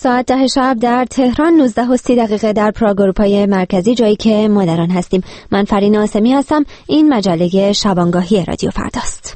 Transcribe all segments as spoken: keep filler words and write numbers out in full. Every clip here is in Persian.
ساعت ده شب در تهران، نوزده و سی دقیقه در پراگ اروپای مرکزی، جایی که ما در آن هستیم. من فرین آسمی هستم. این مجله شبانگاهی رادیو فرداست.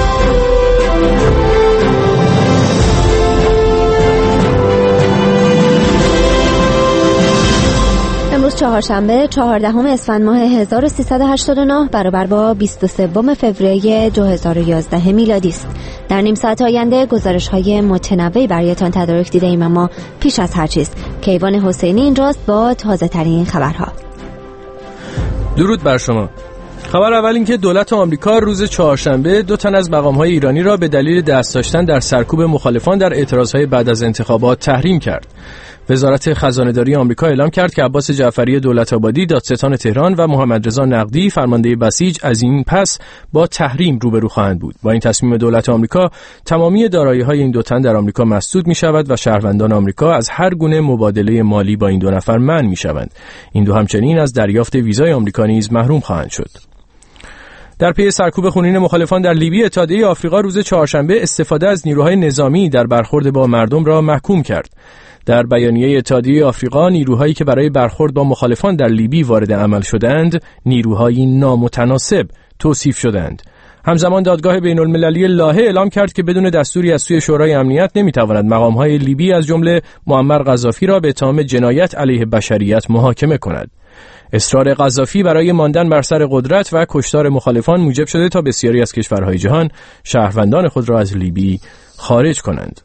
امروز چهارشنبه چهاردهم اسفند ماه هزار و سیصد و هشتاد و نه برابر با بیست و سوم فوریه دو هزار و یازده میلادی است. در نیم ساعت آینده گزارش‌های متنوعی برایتان تدارک دیده‌ایم، اما پیش از هر چیز کیوان حسینی اینجاست با تازه‌ترین خبرها. درود بر شما. خبر اول این که دولت آمریکا روز چهارشنبه دو تن از مقام‌های ایرانی را به دلیل دست داشتن در سرکوب مخالفان در اعتراضهای بعد از انتخابات تحریم کرد. وزارت خزانه‌داری آمریکا اعلام کرد که عباس جعفری دولت‌آبادی دادستان تهران و محمد رضا نقدی فرمانده بسیج از این پس با تحریم روبرو خواهند بود. با این تصمیم دولت آمریکا تمامی دارایی‌های این دو تن در آمریکا مسدود می‌شود و شهروندان آمریکا از هر گونه مبادله مالی با این دو نفر منع می‌شوند. این دو همچنین از دریافت ویزای آمریکا نیز محروم خواهند شد. در پی سرکوب خونین مخالفان در لیبی، اتحادیه آفریقا روز چهارشنبه استفاده از نیروهای نظامی در برخورد با مردم را محکوم کرد. در بیانیه اتحادیه آفریقا، نیروهایی که برای برخورد با مخالفان در لیبی وارد عمل شدند، نیروهایی نامتناسب توصیف شدند. همزمان دادگاه بین‌المللی لاهه اعلام کرد که بدون دستوری از سوی شورای امنیت نمیتواند مقام‌های لیبی از جمله معمر قذافی را به اتهام جنایت علیه بشریت محاکمه کند. اصرار قذافی برای ماندن بر سر قدرت و کشتار مخالفان موجب شده تا بسیاری از کشورهای جهان شهروندان خود را از لیبی خارج کنند.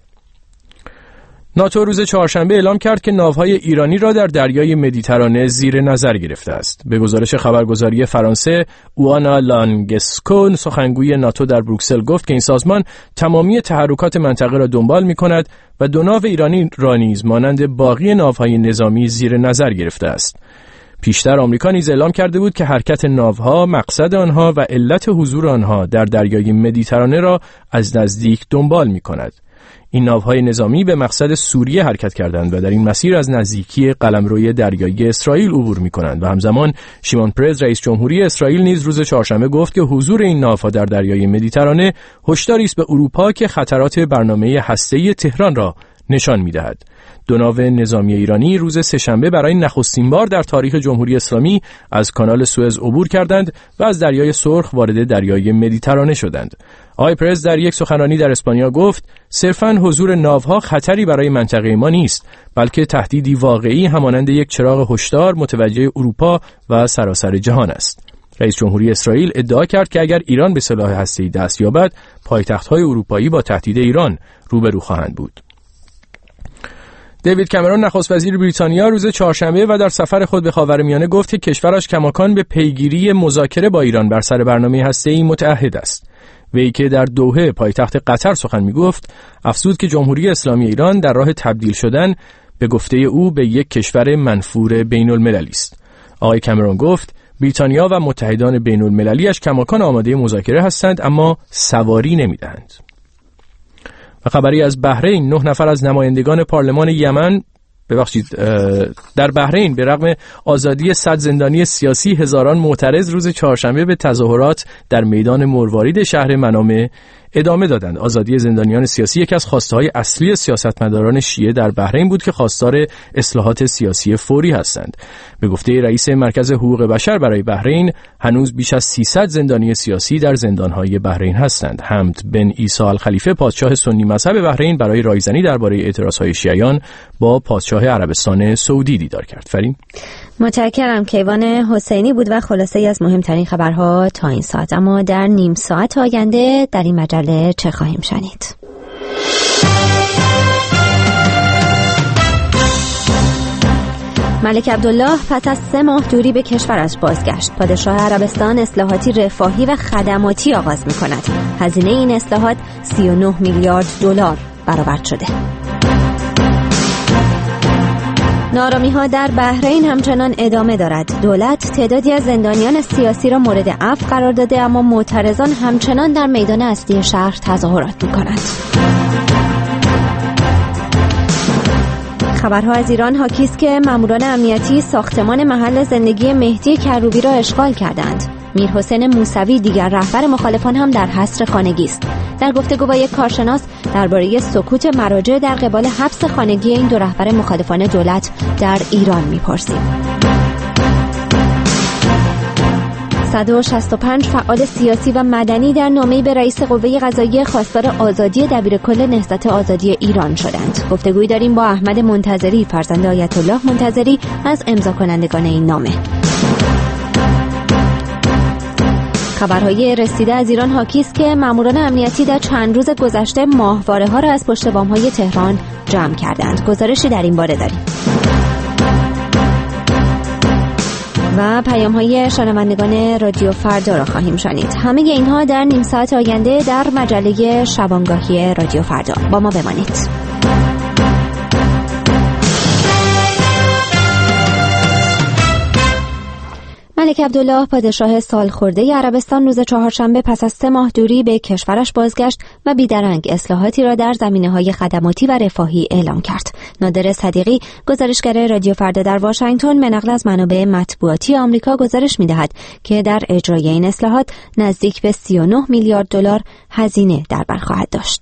ناتو روز چهارشنبه اعلام کرد که ناوهای ایرانی را در دریای مدیترانه زیر نظر گرفته است. به گزارش خبرگزاری فرانسه، اوآنا لانگسکو، سخنگوی ناتو در بروکسل، گفت که این سازمان تمامی تحرکات منطقه را دنبال می‌کند و دو ناو ایرانی را نیز مانند باقی ناوهای نظامی زیر نظر گرفته است. پیشتر آمریکا نیز اعلام کرده بود که حرکت ناوها، مقصد آنها و علت حضور آنها در دریای مدیترانه را از نزدیک دنبال می‌کند. این ناوهای نظامی به مقصد سوریه حرکت کردند و در این مسیر از نزدیکی قلمروی دریایی اسرائیل عبور می‌کنند و همزمان شیمون پرز، رئیس جمهوری اسرائیل، نیز روز چهارشنبه گفت که حضور این ناوها در دریای مدیترانه هشداری است به اروپا که خطرات برنامه هسته‌ای تهران را نشان می‌دهد. دو ناو نظامی ایرانی روز سه‌شنبه برای نخستین بار در تاریخ جمهوری اسلامی از کانال سوئز عبور کردند و از دریای سرخ وارد دریای مدیترانه شدند. آقای پرز در یک سخنرانی در اسپانیا گفت صرفاً حضور ناوها خطری برای منطقه ما نیست، بلکه تهدیدی واقعی همانند یک چراغ هشدار متوجه اروپا و سراسر جهان است. رئیس جمهوری اسرائیل ادعا کرد که اگر ایران به سلاح هسته‌ای دست یابد، پایتخت‌های اروپایی با تهدید ایران روبرو خواهند بود. دیوید کامرون، نخست وزیر بریتانیا، روز چهارشنبه و در سفر خود به خاورمیانه گفت که کشورش کماکان به پیگیری مذاکره با ایران بر سر برنامه هسته‌ای متعهد است. وی که در دوحه پایتخت قطر سخن می‌گفت، افزود که جمهوری اسلامی ایران در راه تبدیل شدن به گفته او به یک کشور منفور بین‌المللی است. آقای کامرون گفت بریتانیا و متحدان بین‌المللی‌اش کماکان آماده مذاکره هستند، اما سواری نمی‌دهند. و خبری از بحرین، نه نفر از نمایندگان پارلمان یمن ببخشید در بحرین به رغم آزادی صد زندانی سیاسی، هزاران معترض روز چهارشنبه به تظاهرات در میدان مروارید شهر منامه ادامه دادند. آزادی زندانیان سیاسی یکی از خواسته‌های اصلی سیاستمداران شیعه در بحرین بود که خواستار اصلاحات سیاسی فوری هستند. به گفته رئیس مرکز حقوق بشر برای بحرین، هنوز بیش از سیصد زندانی سیاسی در زندان‌های بحرین هستند. حمد بن عیسی الخلیفه، پادشاه سنی مذهب بحرین، برای رایزنی درباره اعتراض‌های شیعیان با پادشاه عربستان سعودی دیدار کرد. فرین، متشکرم. کیوان حسینی بود و خلاصه‌ای از مهمترین خبرها تا این ساعت. اما در نیم ساعت آینده در این مجله چه خواهیم شنید؟ ملک عبدالله پس از سه ماه دوری به کشورش بازگشت. پادشاه عربستان اصلاحاتی رفاهی و خدماتی آغاز می‌کند. هزینه این اصلاحات سی و نه میلیارد دلار برآورد شده. نارامی‌ها در بحرین همچنان ادامه دارد. دولت تعدادی از زندانیان سیاسی را مورد عفو قرار داده، اما معترضان همچنان در میدان اصلی شهر تظاهرات می‌کنند. خبرها از ایران حاکی است که ماموران امنیتی ساختمان محل زندگی مهدی کروبی را اشغال کردند. میرحسین موسوی، دیگر رهبر مخالفان، هم در حصر خانگی است. در گفتگو با یک کارشناس درباره سکوت مراجع در قبال حبس خانگی این دو رهبر مخالفان دولت در ایران می‌پرسیم. صد و شصت و پنج فعال سیاسی و مدنی در نامه‌ای به رئیس قوه قضاییه خواستار آزادی دبیرکل نهضت آزادی ایران شدند. گفتگویی داریم با احمد منتظری، فرزند آیت الله منتظری، از امضا کنندگان این نامه. خبرهای رسیده از ایران حاکی است که ماموران امنیتی در چند روز گذشته ماهواره‌ها را از پشت بام‌های تهران جمع کردند. گزارشی در این باره داریم. و پیام‌های شنوندگان رادیو فردا را خواهیم شنید. همه اینها در نیم ساعت آینده در مجله شبانگاهی رادیو فردا. با ما بمانید. ملک عبدالله پادشاه سالخورده عربستان روز چهارشنبه پس از سه ماه دوری به کشورش بازگشت و بیدرنگ اصلاحاتی را در زمینه‌های خدماتی و رفاهی اعلام کرد. نادر صدیقی، گزارشگر رادیو فردا در واشنگتن، به نقل از منابع مطبوعاتی آمریکا گزارش می‌دهد که در اجرای این اصلاحات نزدیک به سی و نه میلیارد دلار هزینه در بر خواهد داشت.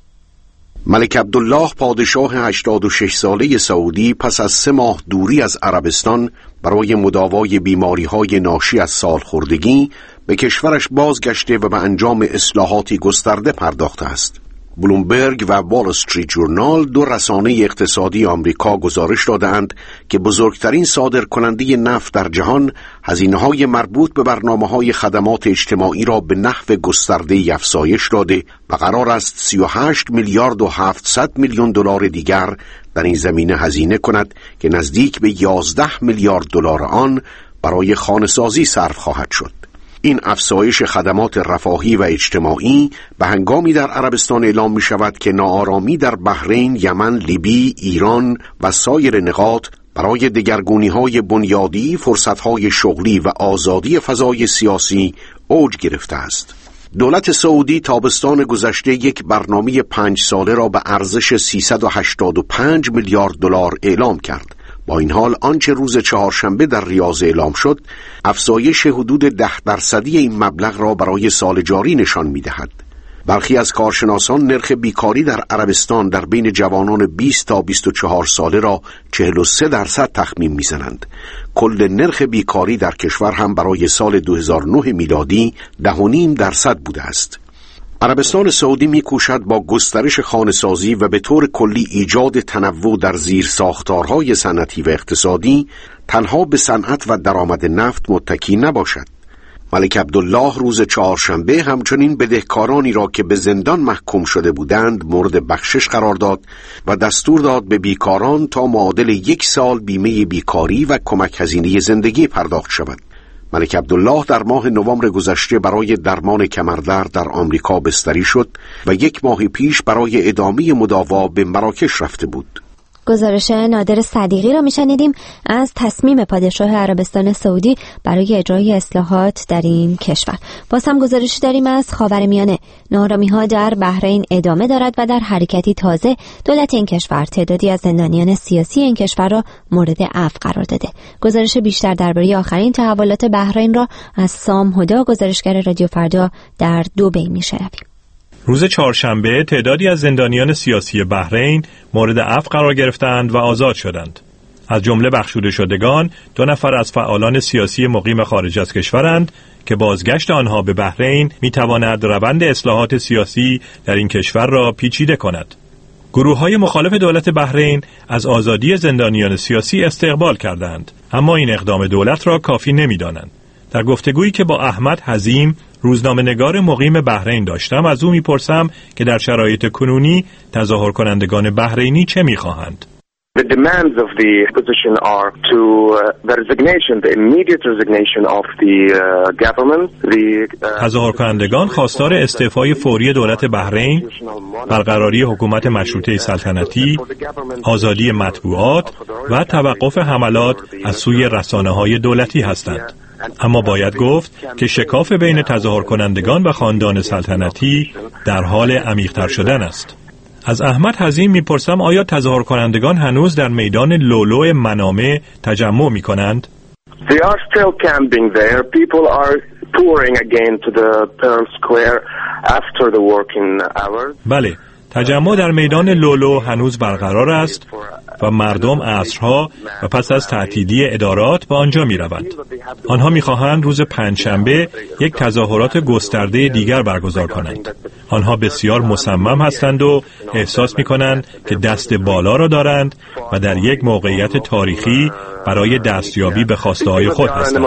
ملک عبدالله پادشاه هشتاد و شش ساله سعودی پس از سه ماه دوری از عربستان برای مداوای بیماری‌های ناشی از سالخوردگی به کشورش بازگشته و به انجام اصلاحاتی گسترده پرداخته است. بلومبرگ و وال استریت جورنال، دو رسانه اقتصادی آمریکا، گزارش دادند که بزرگترین صادرکننده نفت در جهان هزینه‌های مربوط به برنامه‌های خدمات اجتماعی را به نحو گسترده‌ای افزایش داده و قرار است سی و هشت میلیارد و هفتصد میلیون دلار دیگر در این زمینه هزینه کند که نزدیک به یازده میلیارد دلار آن برای خانه‌سازی صرف خواهد شد. این افزایش خدمات رفاهی و اجتماعی به هنگامی در عربستان اعلام می شود که ناآرامی در بحرین، یمن، لیبی، ایران و سایر نقاط برای دگرگونی‌های بنیادی، فرصت‌های شغلی و آزادی فضای سیاسی اوج گرفته است. دولت سعودی تابستان گذشته یک برنامه پنج ساله را به ارزش سیصد و هشتاد و پنج میلیارد دلار اعلام کرد. با این حال آنچه روز چهارشنبه در ریاض اعلام شد، افزایش حدود ده درصدی این مبلغ را برای سال جاری نشان می‌دهد. برخی از کارشناسان نرخ بیکاری در عربستان در بین جوانان بیست تا بیست و چهار ساله را چهل و سه درصد تخمین می‌زنند. کل نرخ بیکاری در کشور هم برای سال دو هزار و نه میلادی ده و نیم درصد بوده است. عربستان سعودی می‌کوشد با گسترش خانه‌سازی و به طور کلی ایجاد تنوع در زیرساختارهای صنعتی و اقتصادی تنها به صنعت و درآمد نفت متکی نباشد. ملک عبدالله روز چهارشنبه همچنین بدهکارانی را که به زندان محکوم شده بودند مورد بخشش قرار داد و دستور داد به بیکاران تا معادل یک سال بیمه بیکاری و کمک هزینه زندگی پرداخت شود. ملک عبدالله در ماه نوامبر گذشته برای درمان کمردرد در آمریکا بستری شد و یک ماه پیش برای ادامه مداوا به مراکش رفته بود. گزارش نادر صدیقی را میشنیدیم از تصمیم پادشاه عربستان سعودی برای اجرای اصلاحات در این کشور. باز هم گزارشی داریم از خاورمیانه. ناآرامی‌ها در بحرین ادامه دارد و در حرکتی تازه دولت این کشور تعدادی از زندانیان سیاسی این کشور را مورد عفو قرار داده. گزارش بیشتر درباره آخرین تحولات بحرین را از سام هدا، گزارشگر رادیو فردا در دبی میشنویم. روز چهارشنبه تعدادی از زندانیان سیاسی بحرین مورد عفو قرار گرفتند و آزاد شدند. از جمله بخشوده شدگان دو نفر از فعالان سیاسی مقیم خارج از کشورند که بازگشت آنها به بحرین میتواند روند اصلاحات سیاسی در این کشور را پیچیده کند. گروه‌های مخالف دولت بحرین از آزادی زندانیان سیاسی استقبال کردند، اما این اقدام دولت را کافی نمی‌دانند. در گفتگویی که با احمد حزیم، روزنامه‌نگار مقیم بحرین داشتم، از او میپرسم که در شرایط کنونی تظاهر کنندگان بحرینی چه میخواهند. The demands of the opposition are to uh, the resignation, the immediate resignation of the uh, government. The uh, تظاهر کنندگان خواستار استعفای فوری دولت بحرین، برقراری حکومت مشروطه سلطنتی، آزادی مطبوعات و توقف حملات از سوی رسانه‌های دولتی هستند. اما باید گفت که شکاف بین تظاهر کنندگان و خاندان سلطنتی در حال عمیق‌تر شدن است. از احمد حزیم میپرسم آیا تظاهر کنندگان هنوز در میدان لولو منامه تجمع میکنند؟ They are still camping there. People are pouring again to the Pearl Square after the working hours. بله، تجمع در میدان لولو هنوز برقرار است و مردم عصرها و پس از تعطیلی ادارات به آنجا می روند. آنها می خواهند روز پنجشنبه یک تظاهرات گسترده دیگر برگزار کنند. آنها بسیار مصمم هستند و احساس می کنند که دست بالا را دارند و در یک موقعیت تاریخی برای دستیابی به خواسته های خود هستند.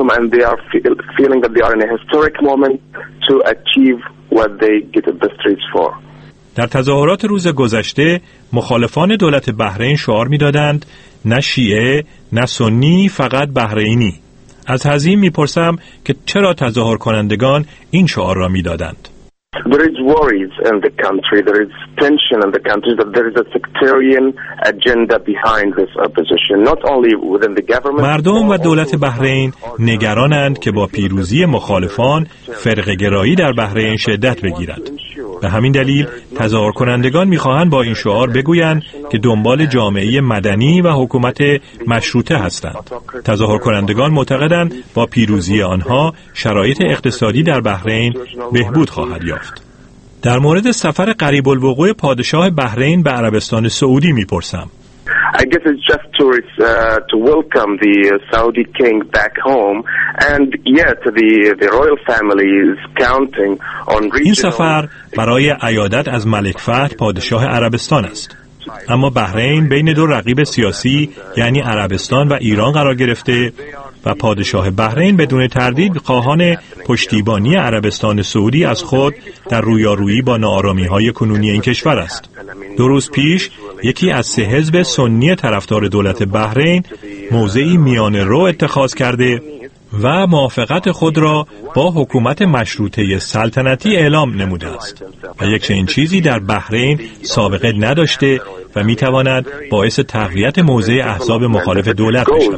در تظاهرات روز گذشته مخالفان دولت بحرین شعار می‌دادند نه شیعه نه سنی، فقط بحرینی. از حزیم می‌پرسم که چرا تظاهر کنندگان این شعار را می‌دادند؟ There is worries in the country, there is tension in the country that there is a sectarian agenda behind this opposition, not only within the government. مردم و دولت بحرین نگرانند که با پیروزی مخالفان فرقه‌گرایی در بحرین شدت بگیرد. به همین دلیل تظاهر کنندگان می‌خواهند با این شعار بگویند که دنبال جامعه مدنی و حکومت مشروطه هستند. تظاهر کنندگان معتقدند با پیروزی آنها شرایط اقتصادی در بحرین بهبود خواهد یافت. در مورد سفر قریب الوقوع پادشاه بحرین به عربستان سعودی می‌پرسم. I guess it's just tourists uh, to welcome the Saudi king back home, and yet the the royal family is counting on regional. این سفر برای عیادت از ملک فهد پادشاه عربستان است. اما بحرین بین دو رقیب سیاسی یعنی عربستان و ایران قرار گرفته و پادشاه بحرین بدون تردید خواهان پشتیبانی عربستان سعودی از خود در رویارویی با ناآرامی‌های کنونی این کشور است. دو روز پیش یکی از سه حزب سنی طرفدار دولت بحرین موضعی میانه رو اتخاذ کرده و موافقت خود را با حکومت مشروطه سلطنتی اعلام نموده است و یک چنین چیزی در بحرین سابقه نداشته و میتواند باعث تقویت موضع احزاب مخالف دولت بشود.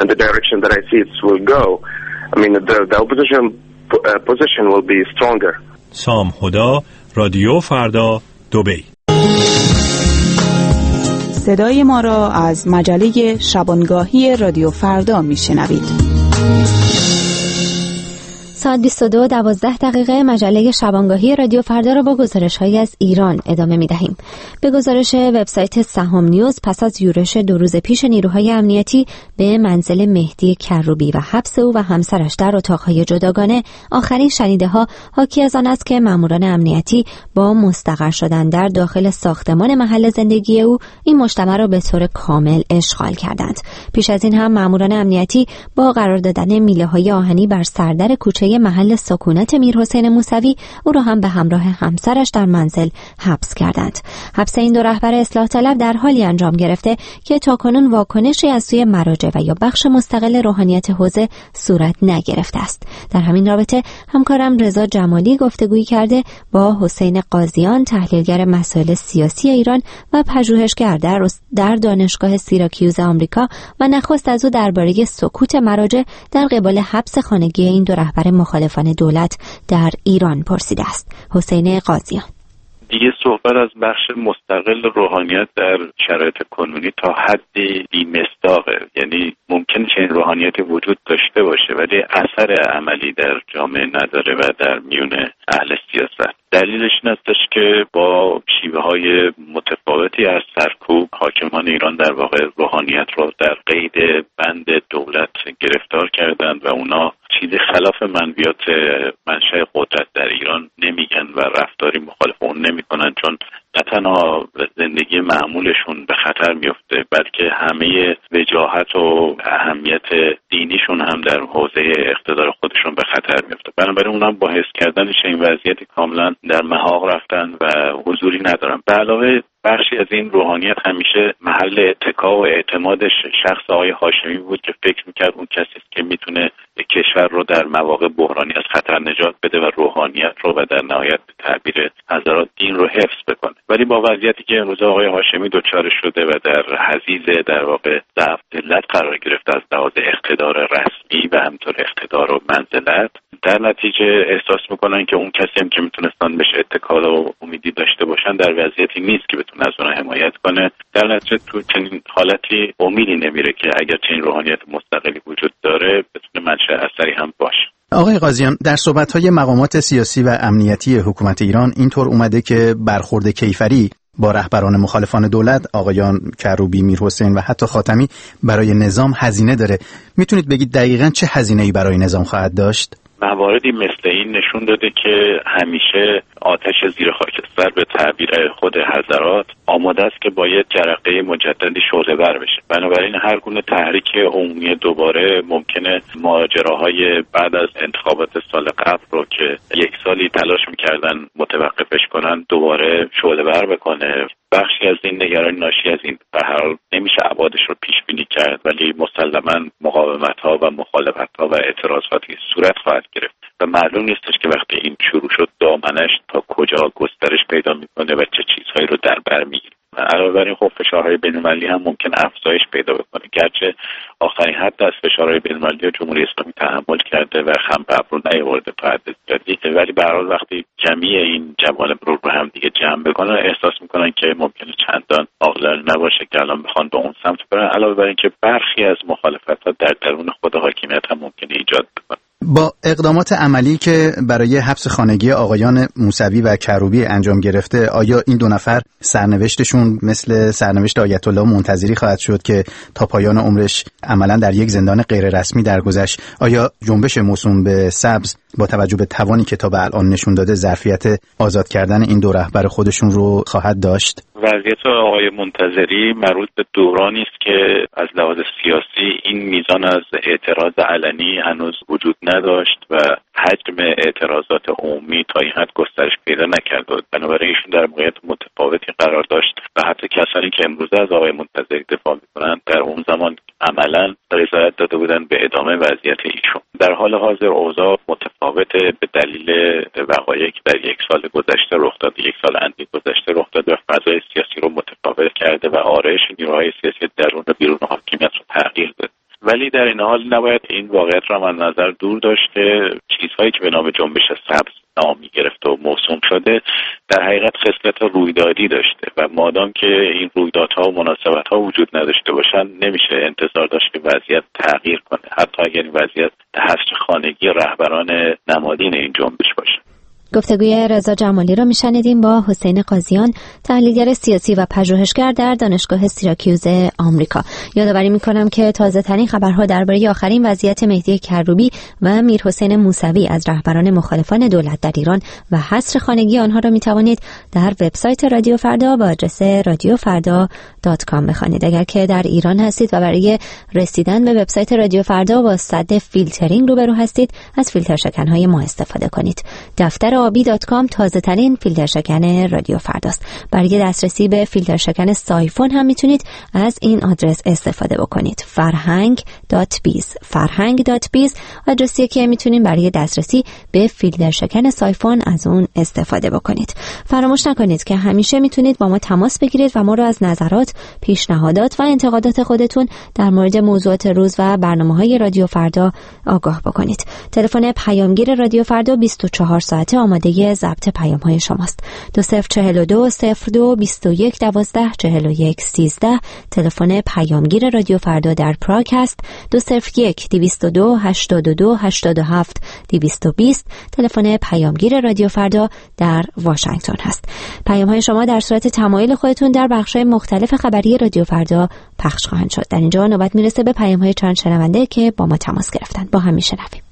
سام هدا، رادیو فردا، دبی. صدای ما را از مجله شبانگاهی رادیو فردا میشنوید. ساعت بیست و دو و دوازده دقیقه مجله شبانگاهی رادیو فردا را با گزارش‌هایی از ایران ادامه می‌دهیم. به گزارش وبسایت سهام نیوز، پس از یورش دو روز پیش نیروهای امنیتی به منزل مهدی کروبی و حبس او و همسرش در اتاق‌های جداگانه، آخرین شنیده‌ها حاکی از آن است که ماموران امنیتی با مستقر شدن در داخل ساختمان محل زندگی او این مجتمع را به طور کامل اشغال کردند. پیش از این هم ماموران امنیتی با قرار دادن میله‌های آهنی بر سردر کوچه محل سکونت میرحسین موسوی او را هم به همراه همسرش در منزل حبس کردند. حبس این دو رهبر اصلاح طلب در حالی انجام گرفته که تاکنون واکنشی از سوی مراجع و یا بخش مستقل روحانیت حوزه صورت نگرفته است. در همین رابطه همکارم رضا جمالی گفتگویی کرده با حسین قاضیان، تحلیلگر مسائل سیاسی ایران و پژوهشگر در در دانشگاه سیراکیوز آمریکا و نخست از او درباره سکوت مراجع در قبال حبس خانگی این دو رهبر مخالفان دولت در ایران پرسیده است. حسین قاضیان: دیگه صحبت از بخش مستقل روحانیت در شرایط کنونی تا حدی بی‌مصداقه. یعنی ممکن چنین روحانیتی وجود داشته باشه ولی اثر عملی در جامعه نداره و در میون اهل سیاست. دلیلش این هستش که با شیوه‌های متفاوتی از سرکوب حاکمان ایران در واقع روحانیت رو در قید بند دولت گرفتار کردند و اونا چیزی خلاف منویات منشأ قدرت در ایران نمیگن و رفتاری مخالف اون نمیکنن، چون نه تنها زندگی معمولشون به خطر میفته بلکه همه وجاهت و اهمیت دینیشون هم در حوزه اقتدار خودشون به خطر میفته. بنابراین اونها با حس کردن این وضعیت کاملا در محاق رفتن و حضوری ندارن. به علاوه بخشی از این روحانیت همیشه محل اتکا و اعتمادش شخص آقای هاشمی بود که فکر میکرد اون کسی است که میتونه کشور رو در مواقع بحرانی از خطر نجات بده و روحانیت رو و در نهایت به تعبیر حضرات دین رو حفظ بکنه. ولی با وضعیتی که امروز آقای هاشمی دچار شده و در حضیض در واقع ضعف ذلت قرار گرفته از لحاظ اقتدار رسمی و همینطور اقتدار و منزلت، در نتیجه احساس میکنن که اون کسی هم که میتونستان بهش اتکا و امیدی داشته باشن در وضعیتی نیست که بتونه از اونها حمایت کنه. در نتیجه تو چنین حالتی امیدی نمیره که اگر چنین روحانیت مستقلی وجود داره بتونه منشأ اثری هم باشه. آقای قاضیان، در صحبت‌های مقامات سیاسی و امنیتی حکومت ایران اینطور اومده که برخورد کیفری با رهبران مخالفان دولت، آقایان کروبی، میرحسین و حتی خاتمی، برای نظام هزینه داره. میتونید بگید دقیقاً چه هزینه‌ای برای نظام خواهد داشت؟ مواردی مثل این نشون داده که همیشه آتش زیر خاکستر به تعبیر خود حضرات آماده است که باید جرقه مجددی شعله‌ور بشه. بنابراین هر گونه تحریک عمومی دوباره ممکنه ماجراهای بعد از انتخابات سال قبل رو که یک سالی تلاش می‌کردن متوقفش کنن دوباره شعله‌ور بکنه. بخشی از این نگرانی ناشی از این به هر حال نمیشه ابعادش رو پیش بینی کرد، ولی مسلماً مقاومت‌ها و مخالفت‌ها و اعتراضاتی صورت خواهد گرفت و معلوم نیستش که وقتی این شروع شد دامنش تا کجا گسترش پیدا میکنه و چه چیزهایی رو در بر میگیره. علاوه بر این خب فشارهای بین‌المللی هم ممکن افزایش پیدا بکنه، گرچه آخرین حد از فشارهای بین‌المللی جمهوری اسلامی تحمل کرده و خم به ابرو نیاورده تا حد زیادی، ولی به هر حال وقتی جمعی این جوانب رو رو هم دیگه جمع بکنن احساس میکنن که ممکنه چندان عاقلانه نباشه که الان بخوان به اون سمت برن. علاوه بر اینکه برخی از مخالفت‌ها در درون خود حاکمیت هم ممکنه ایجاد بکنه. با اقدامات عملی که برای حبس خانگی آقایان موسوی و کروبی انجام گرفته، آیا این دو نفر سرنوشتشون مثل سرنوشت آیت الله منتظری خواهد شد که تا پایان عمرش عملاً در یک زندان غیر رسمی درگذشت؟ آیا جنبش موسوم به سبز با توجه به توانی که تا به الان نشون داده ظرفیت آزاد کردن این دو رهبر خودشون رو خواهد داشت؟ وضعیت آقای منتظری مربوط به دورانی است که از لحاظ سیاسی این میزان از اعتراض علنی هنوز وجود نداشت و حجم اعتراضات عمومی تا این حد گسترش پیدا نکرد و بنابراین ایشون در موقعیت متفاوتی قرار داشت و حتی کسانی که امروزه از آقای منتظری دفاع میکنند در اون زمان عملاً رضایت داده بودند به ادامه وضعیت ایشون. در حال حاضر اوضاع متفاوته به دلیل وقایعی که در یک سال گذشته رخ داده، یک سال اندی گذشته رخ داده و فضای سیاسی رو متفاوت کرده و آرایش نیروهای سیاسی درون و بیرون حاکمیت رو تغییر داده. ولی در این حال نباید این واقعیت را من نظر دور داشت که چیزهایی که به نام جنبش سبز نام گرفته و موسوم شده در حقیقت خصلت رویدادی داشته و مادام که این رویدادها و مناسبت‌ها وجود نداشته باشن نمیشه انتظار داشت که وضعیت تغییر کنه، حتی اگر این وضعیت حبس خانگی رهبران نمادین این جنبش باشه. گفتگوی رضا جمالی را میشنیدیم با حسین قاضیان، تحلیلگر سیاسی و پژوهشگر در دانشگاه سیراکیوز آمریکا. یادآوری میکنم که تازه ترین خبرها درباره آخرین وضعیت مهدی کروبی و میرحسین موسوی از رهبران مخالفان دولت در ایران و حصر خانگی آنها را میتوانید در وبسایت رادیو فردا با آدرس رادیو فردا دات کام بخوانید. اگر که در ایران هستید و برای رسیدن به وبسایت رادیو فردا با سد فیلترینگ روبرو هستید، از فیلتر شکن‌های ما استفاده کنید. دفتر آبی دات کام تازه ترین فیلتر شکن رادیو فرداست. برای دسترسی به فیلتر شکن سایفون هم میتونید از این آدرس استفاده بکنید. فرهنگ دات بیز فرهنگ دات بیز آدرسیه که میتونید برای دسترسی به فیلتر شکن سایفون از اون استفاده بکنید. فراموش نکنید که همیشه میتونید با ما تماس بگیرید و ما رو از نظرات، پیشنهادات و انتقادات خودتون در مورد موضوعات روز و برنامه‌های رادیو فردا آگاه بکنید. تلفن پیامگیر رادیو فردا بیست و چهار ساعته آماده ضبط پیام‌های شماست. دو صفر چهل و دو صفر دو بیست و یک دوازده چهل و یک سیزده. تلفن پیامگیر رادیو فردا در پراگ هست. دو صفر یک دویست و دو هشتاد و دو هشتاد و هفت دویست و بیست. تلفن پیامگیر رادیو فردا در واشنگتن هست. پیام‌های شما در صورت تمایل خودتون در بخش‌های مختلف خبری رادیو فردا پخش خواهند شد. در اینجا نوبت میرسه به پیام‌های چند شنونده که با ما تماس گرفتن. با هم میشنویم.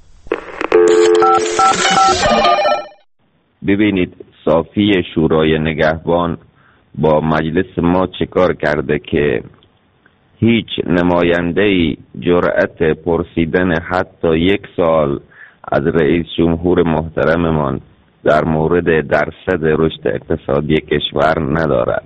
ببینید صافی شورای نگهبان با مجلس ما چه کار کرده که هیچ نماینده‌ای جرأت پرسیدن حتی یک سال از رئیس جمهور محترممان در مورد درصد رشد اقتصادی کشور ندارد.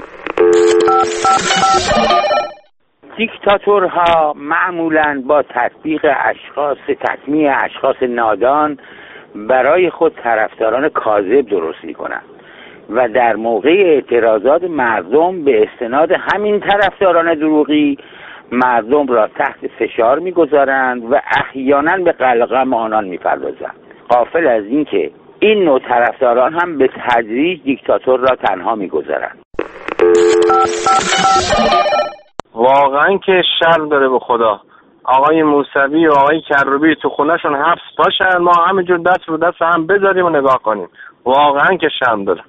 دیکتاتورها معمولاً با تطبیق اشخاص تطمیع اشخاص نادان برای خود طرفداران کاذب درست می‌کنند و در موقع اعتراضات مردم به استناد همین طرفداران دروغی مردم را تحت فشار می‌گذارند و احیانا به قلقم آنان می‌پردازند، غافل از اینکه این نوع طرفداران هم به تدریج دیکتاتور را تنها می‌گذارند. واقعا که شرم داره به خدا. آقای موسوی و آقای کروبی تو خونهشون حبس باشن، ما همینجور دست رو دست هم بذاریم و نگاه کنیم. واقعا که شرم داره.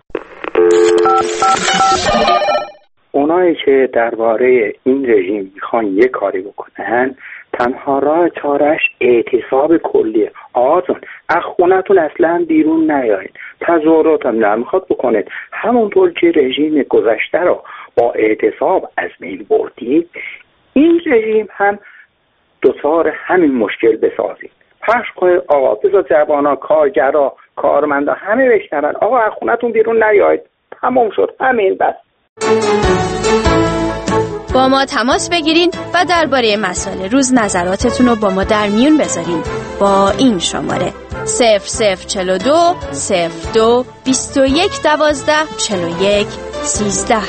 اونایی که درباره این رژیم میخوان یه کاری بکنن، تنها راه چارش اعتصاب کلیه. آقاتون از خونتون اصلا بیرون نیایید، تظاهرات هم نمیخواد بکنید. همونطور که رژیم گذشته رو با اعتصاب از بین بردید، این رژیم هم دوچار همین مشکل بسازید. پخش کنید آقا، بذار جوانا، کارگرا، کارمندا همه بشنون آقا از خونتون بیرون نیایید. تمام شد، همین بس. با ما تماس بگیرین و درباره مسائل روز نظراتتون رو با ما در میون بذارین با این شماره صفر صفر چهل و دو صفر دو بیست و یک دوازده چهل و یک سیزده.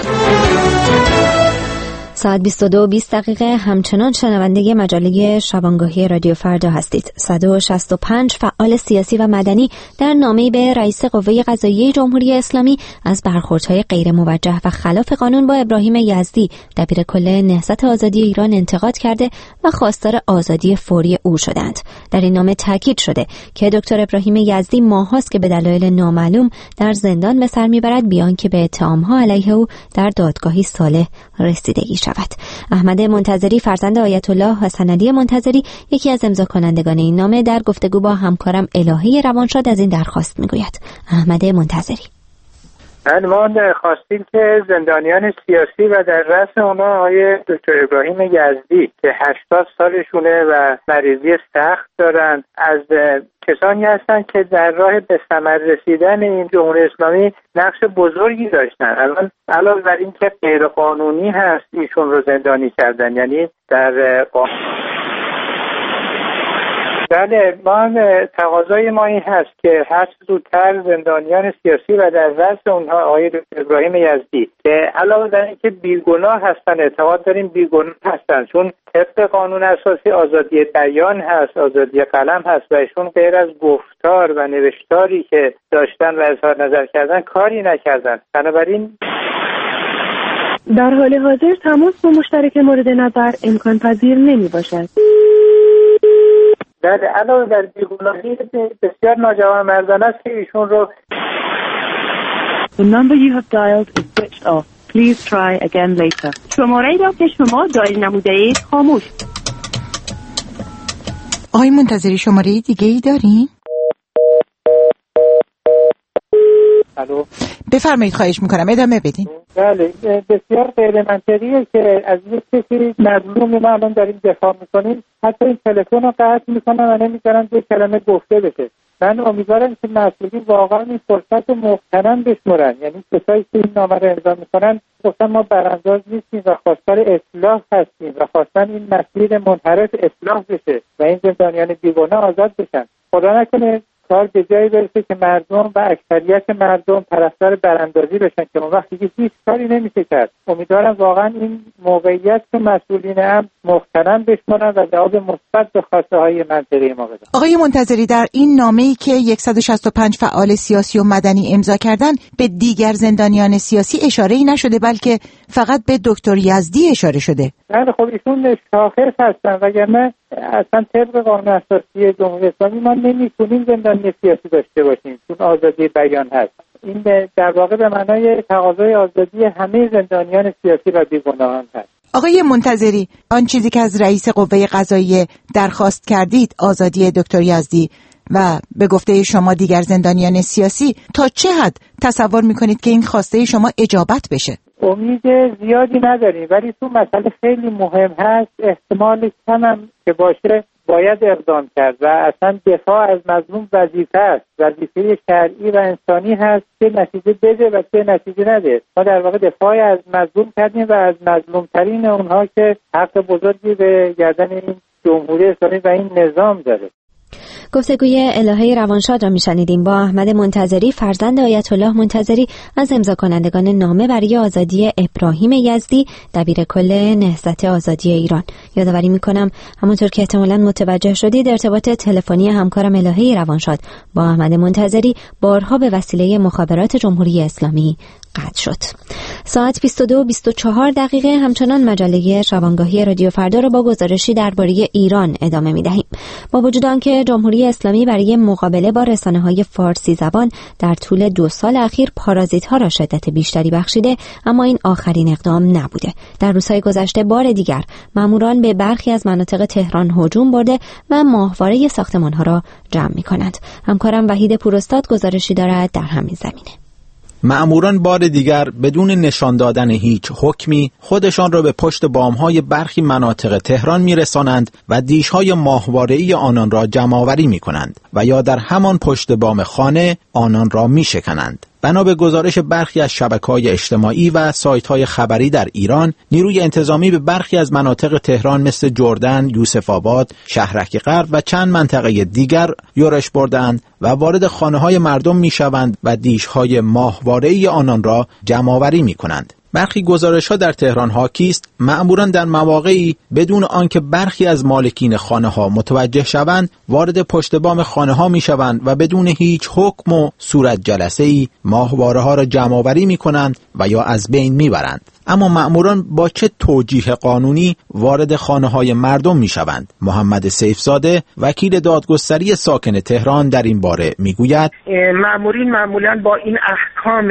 ساعت بیست و دو و بیست دقیقه. همچنان شنونده مجله شبانگاهی رادیو فردا هستید. صد و شصت و پنج فعال سیاسی و مدنی در نامه‌ای به رئیس قوه قضاییه جمهوری اسلامی از برخوردهای غیر موجه و خلاف قانون با ابراهیم یزدی دبیرکل نهضت آزادی ایران انتقاد کرده و خواستار آزادی فوری او شدند. در این نامه تاکید شده که دکتر ابراهیم یزدی ماهاست که به دلایل نامعلوم در زندان به سر میبرد، بیان که به اتهام‌ها علیه او در دادگاهی صالح رسیدگی شود. احمد منتظری فرزند آیت الله و سندی منتظری یکی از امضا کنندگان این نامه در گفتگو با همکارم الهی روانشاد از این درخواست میگوید. احمد منتظری: ما خواستیم که زندانیان سیاسی و در رأس اونا آقای دکتر ابراهیم یزدی که هشتاد سالشونه و مریضی سخت دارن، از کسانی هستن که در راه به ثمر رسیدن این جمهوری اسلامی نقش بزرگی داشتن. الان علاوه بر این که غیر قانونی هست ایشون رو زندانی کردن، یعنی در بله، ما تقاضای ما این هست که هر زودتر زندانیان سیاسی و در رأس اونها آقای دکتر ابراهیم یزدی که علاوه بر اینکه بیگناه هستن، اعتقاد داریم بیگناه هستن، چون طبق قانون اساسی آزادی بیان هست، آزادی قلم هست و ایشون غیر از گفتار و نوشتاری که داشتن و اظهار نظر کردن کاری نکردن. بنابراین در حال حاضر تماس با مشترک مورد نظر امکان پذیر نمی باشد. در علاوه بر بیگناهی بسیار ناجوانمردانه است که ایشون رو The number you have dialed is switched off. Please try again later. شماره‌ای را که شما دایل نموده اید خاموش. آقای منتظری شماره دیگه ای دارین؟ الو، بفرمایید، خواهش میکنم ادامه بدین. بله، بسیار غیر منطقیه که از یک کسی مظلومی ما الان داریم دفاع میکنیم، حتی این تلفن رو قطع میکنن و نمیذارن یک کلمه گفته بشه. من امیدوارم که مسئولین واقعا این فرصت رو مغتنم بشمرن، یعنی کسایی که این نامه رو امضا میکنن گفتن ما برانداز نیستیم و خواستار اصلاح هستیم و خواستن این مسیر منحرف اصلاح بشه و این زندانیان بیگناه آزاد بشن. خدا نکنه کار به جایی برسه که مردم و اکثریت مردم طرفدار براندازی بشن که اون وقت دیگه هیچ کاری نمیشه کرد. امیدوارم واقعا این موقعیت که مسئولین هم محترم بشمارن و جواب مثبت به خواسته های منطقه ما بدن. آقای منتظری، در این نامه‌ای که صد و شصت و پنج فعال سیاسی و مدنی امضا کردن به دیگر زندانیان سیاسی اشاره‌ای نشده، بلکه فقط به دکتر یزدی اشاره شده. بله، خب ایشون شاخص هستن، وگرنه اصلا طبق قانون اساسی جمهوری اسلامی ما نمیتونیم زندانی سیاسی داشته باشیم چون آزادی بیان هست. این در واقع به معنای تقاضای آزادی همه زندانیان سیاسی و بیگناهان هست. آقای منتظری، آن چیزی که از رئیس قوه قضاییه درخواست کردید، آزادی دکتر یزدی و به گفته شما دیگر زندانیان سیاسی، تا چه حد تصور میکنید که این خواسته شما اجابت بشه؟ امید زیادی نداریم، ولی تو مسئله خیلی مهم هست، احتمال کم هم که باشه باید اقدام کرد و اصلا دفاع از مظلوم وظیفه است، وظیفه شرعی و انسانی هست که نتیجه بده و که نتیجه نده. ما در واقع دفاع از مظلوم کردیم و از مظلومترین اونها که حق بزرگی به گردن این جمهوری اسلامی و این نظام داره. گفتگوی الهی روانشاد را میشنیدیم با احمد منتظری فرزند آیت الله منتظری از امضا کنندگان نامه برای آزادی ابراهیم یزدی دبیرکل نهضت آزادی ایران. یادآوری میکنم همونطور که احتمالاً متوجه شدید ارتباط تلفنی همکارم الهی روانشاد با احمد منتظری بارها به وسیله مخابرات جمهوری اسلامی قطع شد. ساعت بیست و دو و بیست و چهار دقیقه همچنان مجله شبانگاهی رادیو فردا را با گزارشی درباره ایران ادامه می‌دهیم. با وجود آنکه جمهوری اسلامی برای مقابله با رسانه‌های فارسی زبان در طول دو سال اخیر پارازیت‌ها را شدت بیشتری بخشیده، اما این آخرین اقدام نبوده. در روزهای گذشته بار دیگر ماموران به برخی از مناطق تهران هجوم برده و ماهواره ساختمان‌ها را جمع می‌کنند. همکارم وحید پوراستاد گزارشی دارد در همین زمینه. مأموران بار دیگر بدون نشان دادن هیچ حکمی خودشان را به پشت بام‌های برخی مناطق تهران می‌رسانند و دیش‌های ماهواره‌ای آنان را جمع‌آوری می‌کنند و یا در همان پشت بام خانه آنان را می‌شکنند. بنا به گزارش برخی از شبکه‌های اجتماعی و سایت‌های خبری در ایران، نیروی انتظامی به برخی از مناطق تهران مثل جردن، یوسف آباد، شهرک غرب و چند منطقه دیگر یورش بردند و وارد خانه‌های مردم می‌شوند و دیش‌های ماهواره‌ای آنان را جمع‌آوری می‌کنند. برخی گزارش‌ها در تهران حاکی است مأموران در مواقعی بدون آنکه برخی از مالکین خانه‌ها متوجه شوند وارد پشت بام خانه‌ها می‌شوند و بدون هیچ حکم و صورت جلسه‌ای ماهواره‌ها را جمع‌آوری می‌کنند و یا از بین می‌برند. اما مأموران با چه توجیه قانونی وارد خانه‌های مردم می‌شوند؟ محمد سیفزاده وکیل دادگستری ساکن تهران در این باره می‌گوید مأمورین معمولاً با این احکام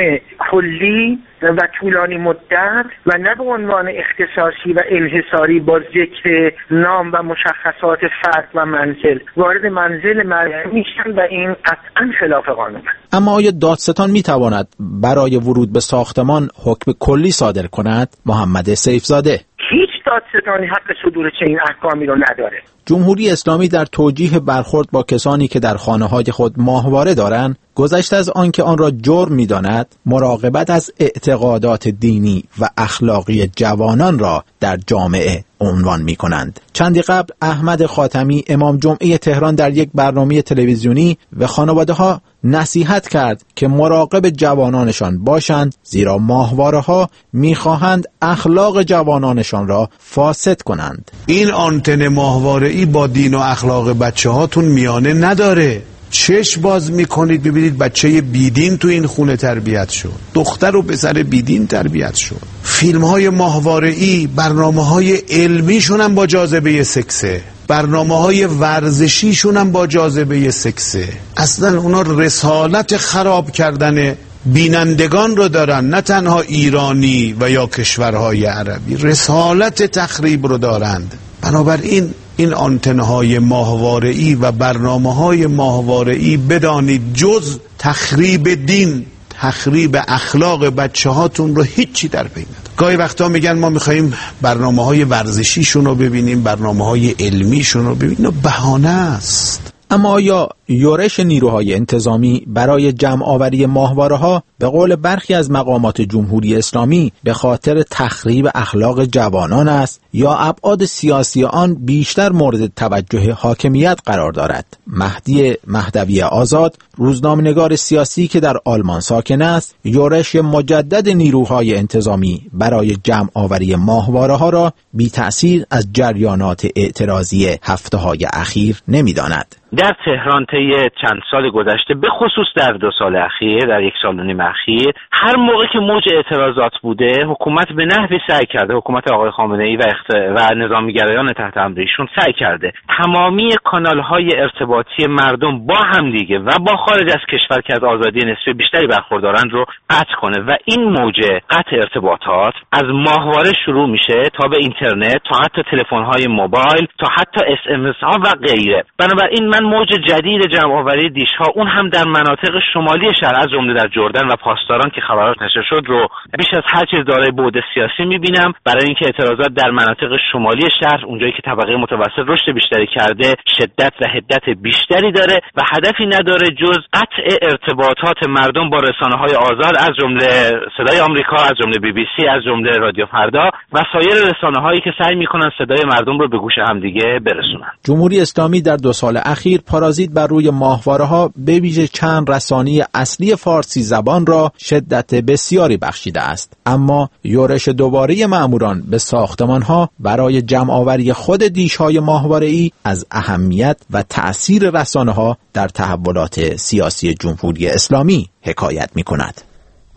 کلی و طولانی مدت و نه به عنوان اختصاصی و انحصاری با ذکر نام و مشخصات فرد و منزل وارد منزل مردم میشن و این قطعا خلاف قانون. اما آیا دادستان میتواند برای ورود به ساختمان حکم کلی صادر کند؟ محمد سیفزاده هیچ دادستانی حق صدور چنین احکامی رو نداره. جمهوری اسلامی در توجیه برخورد با کسانی که در خانه‌های خود ماهواره دارند، گذشته از آنکه آن را جرم می‌داند، مراقبت از اعتقادات دینی و اخلاقی جوانان را در جامعه عنوان می‌کنند. چندی قبل احمد خاتمی امام جمعه تهران در یک برنامه تلویزیونی به خانواده‌ها نصیحت کرد که مراقب جوانانشان باشند، زیرا ماهواره‌ها می‌خواهند اخلاق جوانانشان را فاسد کنند. این آنتن ماهواره‌ای با دین و اخلاق بچه‌هاتون میانه نداره. چشم باز میکنید ببینید بچه بیدین تو این خونه تربیت شد، دختر و پسر بیدین تربیت شد. فیلم های ماهواره‌ای برنامه های علمیشون هم با جاذبه سکسه، برنامه های ورزشیشون هم با جاذبه سکسه. اصلا اونا رسالت خراب کردن بینندگان رو دارن، نه تنها ایرانی و یا کشورهای عربی، رسالت تخریب رو دارند. بنابراین این آنتنهای ماهواره‌ای و برنامه‌های ماهواره‌ای بدانید جز تخریب دین، تخریب اخلاق بچه‌هاتون رو هیچی در پی نداره. گاهی وقتا میگن ما می‌خوایم برنامه‌های ورزشیشون رو ببینیم، برنامه‌های علمیشون رو ببینیم، بهانه است. اما آیا یورش نیروهای انتظامی برای جمع‌آوری ماهواره‌ها به قول برخی از مقامات جمهوری اسلامی به خاطر تخریب اخلاق جوانان است یا ابعاد سیاسی آن بیشتر مورد توجه حاکمیت قرار دارد؟ مهدی مهدوی آزاد، روزنامه‌نگار سیاسی که در آلمان ساکن است، یورش مجدد نیروهای انتظامی برای جمع‌آوری ماهواره‌ها را بی تأثیر از جریانات اعتراضی هفته‌های اخیر نمی‌داند. در تهران طی چند سال گذشته به خصوص در دو سال اخیر، در یک سال و نیم اخیر، هر موقع که موج اعتراضات بوده حکومت به نحوی سعی کرده، حکومت آقای خامنه‌ای و اخت... و نظامیگرایان تحت امرشون سعی کرده تمامی کانال‌های ارتباطی مردم با همدیگه و با خارج از کشور که از آزادی نسبی بیشتری برخوردارند رو قطع کنه و این موج قطع ارتباطات از ماهواره شروع میشه تا به اینترنت، تا حتی تلفن‌های موبایل، تا حتی اس ام اس ها و غیره. بنابراین من موج جدید جمع‌آوری دیش‌ها اون هم در مناطق شمالی شهر از جمله در جردن و پاسداران که خبرات نشر شد رو بیش از هر چیز دارای بعد سیاسی می‌بینم، برای اینکه اعتراضات در مناطق شمالی شهر اونجایی که طبقه متوسط رشد بیشتری کرده شدت و حدت بیشتری داره و هدفی نداره جز قطع ارتباطات مردم با رسانه‌های آزاد از جمله صدای آمریکا، از جمله بی بی سی، از جمله رادیو فردا و سایر رسانه‌هایی که سعی می‌کنن صدای مردم رو به گوش همدیگه برسونن. جمهوری اسلامی در دو سال اخیر پارازیت بر روی ماهواره‌ها به ویژه چند رسانه‌ای اصلی فارسی زبان را شدت بسیاری بخشیده است، اما یورش دوباره مأموران به ساختمان‌ها برای جمع‌آوری خود دیش‌های ماهواره‌ای از اهمیت و تأثیر رسانه‌ها در تحولات سیاسی جمهوری اسلامی حکایت می‌کند.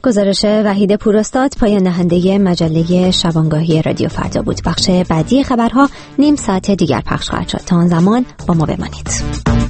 گزارش وحید پوراستاد پایان دهنده مجله شبانگاهی رادیو فردا بود. بخش بعدی خبرها نیم ساعت دیگر پخش خواهد شد. تا آن زمان با ما بمانید.